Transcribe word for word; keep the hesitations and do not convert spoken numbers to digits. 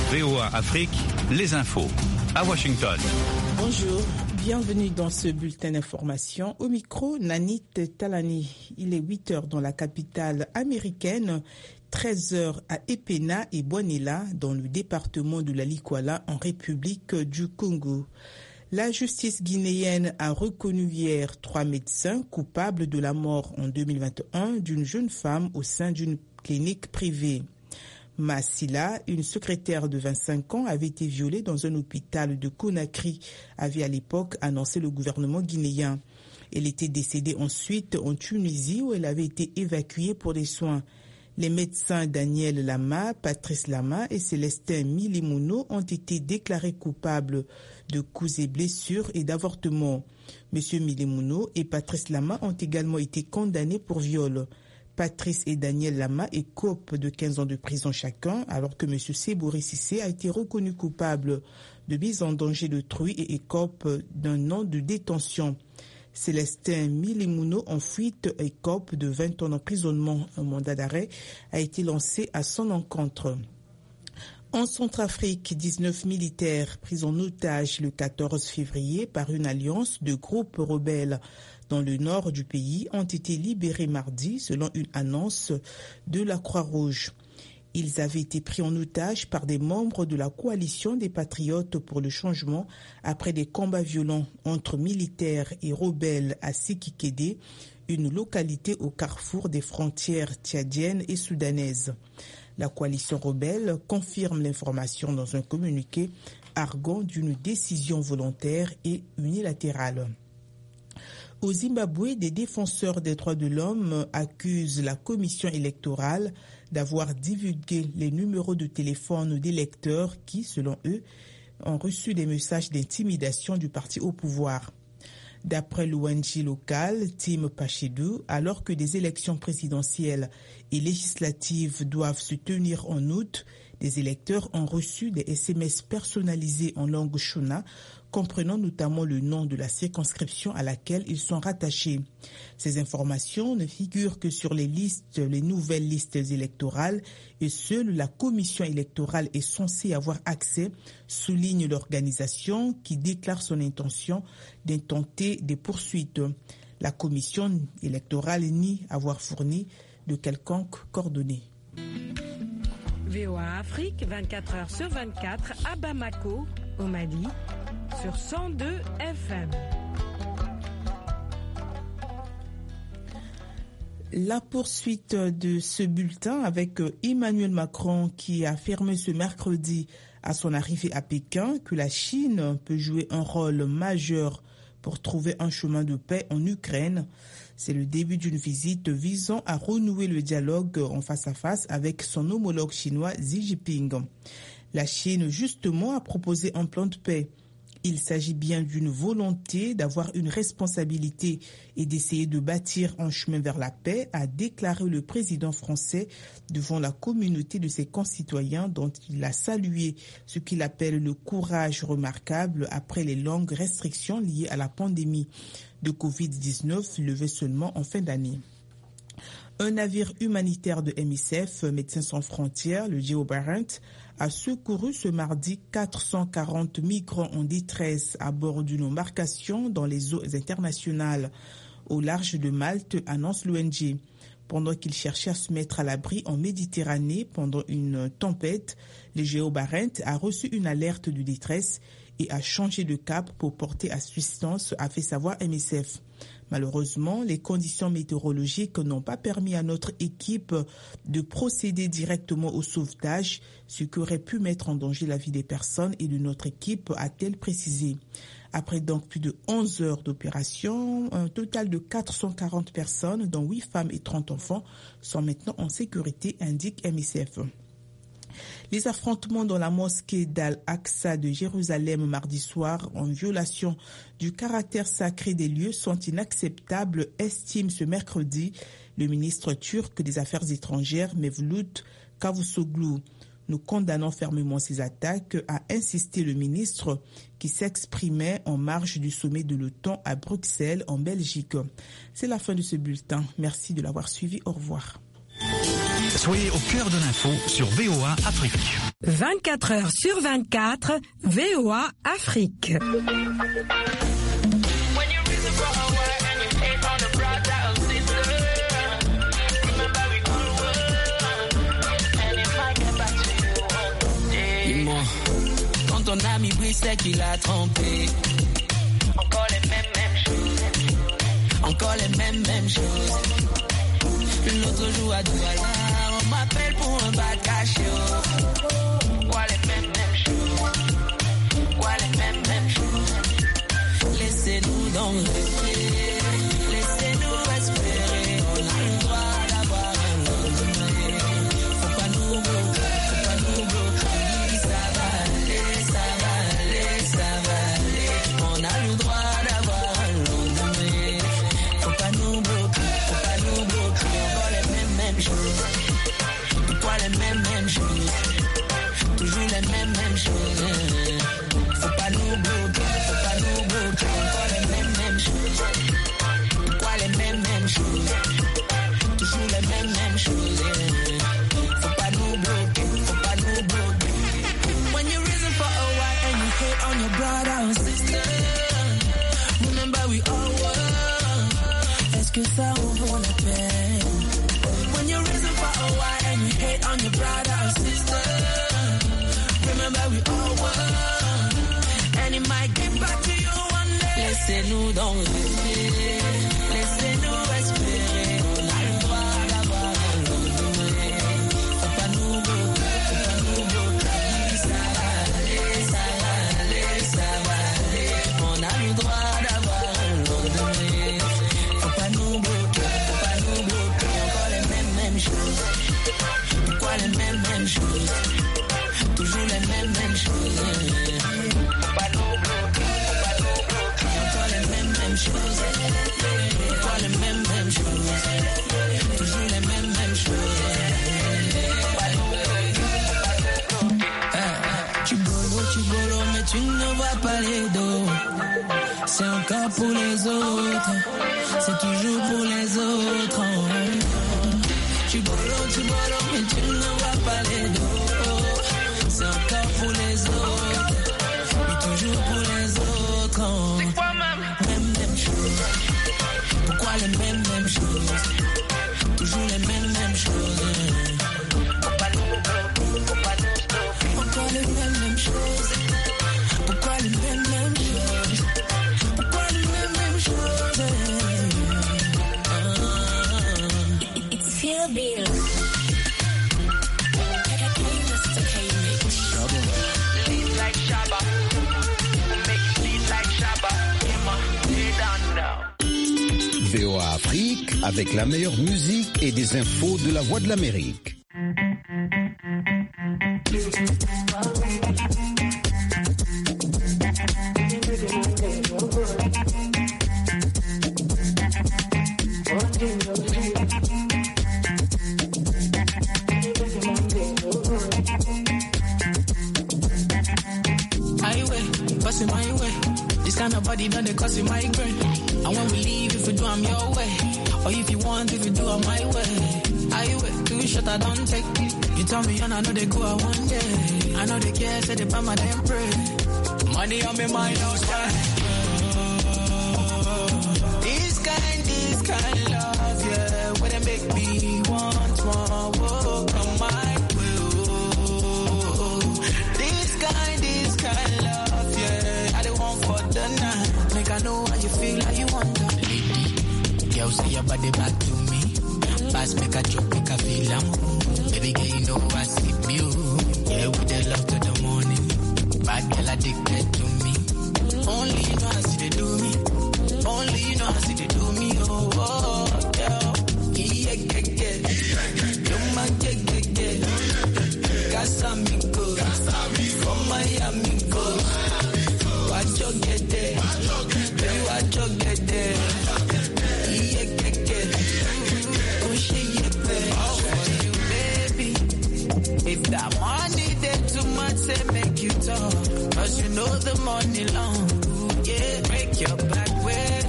V O A Afrique, les infos à Washington. Bonjour, bienvenue dans ce bulletin d'information. Au micro, Nanit Talani. Il est huit heures dans la capitale américaine, treize heures à Epena et Bouanila, dans le département de la Likwala, en République du Congo. La justice guinéenne a reconnu hier trois médecins coupables de la mort en deux mille vingt et un d'une jeune femme au sein d'une clinique privée. Massila, une secrétaire de vingt-cinq ans, avait été violée dans un hôpital de Conakry, avait à l'époque annoncé le gouvernement guinéen. Elle était décédée ensuite en Tunisie où elle avait été évacuée pour des soins. Les médecins Daniel Lama, Patrice Lama et Célestin Milimouno ont été déclarés coupables de coups et blessures et d'avortement. Monsieur Milimouno et Patrice Lama ont également été condamnés pour viol. Patrice et Daniel Lama écopent de quinze ans de prison chacun, alors que M. Sebouri Cissé a été reconnu coupable de mise en danger d'autrui et écope d'un an de détention. Célestin Milimouno, en fuite, écope de vingt ans d'emprisonnement. Un mandat d'arrêt a été lancé à son encontre. En Centrafrique, dix-neuf militaires pris en otage le quatorze février par une alliance de groupes rebelles dans le nord du pays ont été libérés mardi selon une annonce de la Croix-Rouge. Ils avaient été pris en otage par des membres de la coalition des Patriotes pour le changement après des combats violents entre militaires et rebelles à Sekikede, une localité au carrefour des frontières tchadiennes et soudanaises. La coalition rebelle confirme l'information dans un communiqué arguant d'une décision volontaire et unilatérale. Au Zimbabwe, des défenseurs des droits de l'homme accusent la commission électorale d'avoir divulgué les numéros de téléphone d'électeurs qui, selon eux, ont reçu des messages d'intimidation du parti au pouvoir. D'après l'O N G local, Tim Pachedou, alors que des élections présidentielles et législatives doivent se tenir en août, des électeurs ont reçu des S M S personnalisés en langue shona, comprenant notamment le nom de la circonscription à laquelle ils sont rattachés. Ces informations ne figurent que sur les listes, les nouvelles listes électorales, et seule la commission électorale est censée avoir accès, souligne l'organisation qui déclare son intention d'intenter des poursuites. La commission électorale nie avoir fourni de quelconques coordonnées. V O A Afrique, vingt-quatre heures sur vingt-quatre, à Bamako, au Mali, sur cent deux F M. La poursuite de ce bulletin avec Emmanuel Macron qui a affirmé ce mercredi à son arrivée à Pékin que la Chine peut jouer un rôle majeur pour trouver un chemin de paix en Ukraine. C'est le début d'une visite visant à renouer le dialogue en face à face avec son homologue chinois Xi Jinping. La Chine, justement, a proposé un plan de paix. Il s'agit bien d'une volonté d'avoir une responsabilité et d'essayer de bâtir un chemin vers la paix, a déclaré le président français devant la communauté de ses concitoyens dont il a salué ce qu'il appelle le courage remarquable après les longues restrictions liées à la pandémie de covid dix-neuf levée seulement en fin d'année. Un navire humanitaire de M S F, Médecins sans frontières, le Geo Barents, a secouru ce mardi quatre cent quarante migrants en détresse à bord d'une embarcation dans les eaux internationales au large de Malte, annonce l'O N G. Pendant qu'ils cherchaient à se mettre à l'abri en Méditerranée pendant une tempête, le Geo Barents a reçu une alerte de détresse et a changé de cap pour porter assistance, a fait savoir M S F. Malheureusement, les conditions météorologiques n'ont pas permis à notre équipe de procéder directement au sauvetage, ce qui aurait pu mettre en danger la vie des personnes et de notre équipe, a-t-elle précisé. Après donc plus de onze heures d'opération, un total de quatre cent quarante personnes, dont huit femmes et trente enfants, sont maintenant en sécurité, indique M S F. Les affrontements dans la mosquée d'Al-Aqsa de Jérusalem mardi soir, en violation du caractère sacré des lieux, sont inacceptables, estime ce mercredi le ministre turc des Affaires étrangères Mevlut Cavusoglu. Nous condamnons fermement ces attaques, a insisté le ministre qui s'exprimait en marge du sommet de l'OTAN à Bruxelles, en Belgique. C'est la fin de ce bulletin. Merci de l'avoir suivi. Au revoir. Soyez au cœur de l'info sur V O A Afrique. vingt-quatre heures sur vingt-quatre, V O A Afrique. Dis-moi, quand ton ami brille, c'est qu'il a trompé. Encore les mêmes, mêmes choses. Encore les mêmes, mêmes choses. L'autre jour à Douala, on m'appelle pour un bad cash. Quoi les mêmes, mêmes choses. Quoi les mêmes, mêmes choses. Laissez-nous donc rester. Laissez-nous espérer. On a le droit d'avoir un lendemain. Faut pas nous bloquer. Faut pas nous bloquer. Ça va aller, ça va aller, ça va aller. On a le droit d'avoir un lendemain. Faut pas nous bloquer. Faut pas nous bloquer. Encore les mêmes, mêmes choses. Pourquoi les mêmes, mêmes choses. Toujours les mêmes, mêmes choses. Faut pas nous bloquer. Faut pas nous bloquer. Encore les mêmes, mêmes choses. Pourquoi les mêmes, mêmes choses. Toujours les mêmes, mêmes choses. Faut pas nous bloquer. Faut pas nous bloquer. When you reason for a while and you hate on your brother or sister, remember we all were. Est-ce que ça en vaut la peine? When you reason for a while and you hate on your brother or sister, remember we all were. And it might get back to you one day. Laissez-nous donc rester. Laissez-nous espérer. On a le droit d'avoir un lendemain. Faut pas nous bloquer. Faut pas nous bloquer. Ça va aller, ça va aller, ça va aller. On a le droit d'avoir un lendemain. Faut pas nous bloquer. Faut pas nous bloquer. Encore les mêmes, mêmes choses. Pourquoi les mêmes, mêmes choses. Toujours les mêmes, mêmes choses. Faut pas nous bloquer. Faut pas nous bloquer. Encore les mêmes, mêmes choses. Pourquoi les mêmes, mêmes choses. Toujours les mêmes, mêmes choses. Faut pas nous bloquer. Faut pas nous bloquer. Eh, Tu golo, tu golo, mais tu ne vois pas les dos. C'est encore pour les autres. C'est toujours pour les autres. Tu golo, tu golo, mais tu ne vois pas les dos. C'est encore pour les autres. Oui, toujours pour les autres. C'est quoi même? Même, même chose. Pourquoi les mêmes, mêmes choses? Toujours les mêmes, mêmes choses. Faut pas nous bloquer, faut pas nous stopper. Encore les mêmes, mêmes choses. Pourquoi les mêmes, mêmes choses? Pourquoi les mêmes, mêmes choses? Ah. It's Feel Bill. V O A Afrique avec la meilleure musique et des infos de la Voix de l'Amérique. Highway, busting my way. This kind of body done they cause you migraine. I won't believe if you do I'm your way. Or if you want, if you do I'm my way. Highway, too short I don't take. You tell me and I know they go out one day. I know they care, say they buy my damn pray. Money on me mind outside. This kind, this kind love, yeah. When they make me want more, oh, come my way. Oh. This kind, this kind love, yeah. I don't want for the night. Make I know how you feel, how you want to. Lady, girl, say your body back to me. Pass, make a joke, make a feel am. Baby girl, you know I see you. Yeah, with the love to the morning. Bad girl addicted to me. Only you know how see they do me. Only you know how see they do me. Oh, oh, yeah. Yeah, yeah, yeah. You're my yeah, yeah, yeah. Casamigo. From Miami, go. Watch your get there. Baby, watch your get there. Yeah, yeah, yeah. Oh, shit, yeah, baby. Oh, for you, baby. If that money there too much, say make you talk. Cause you know the money long. Yeah, break your back way.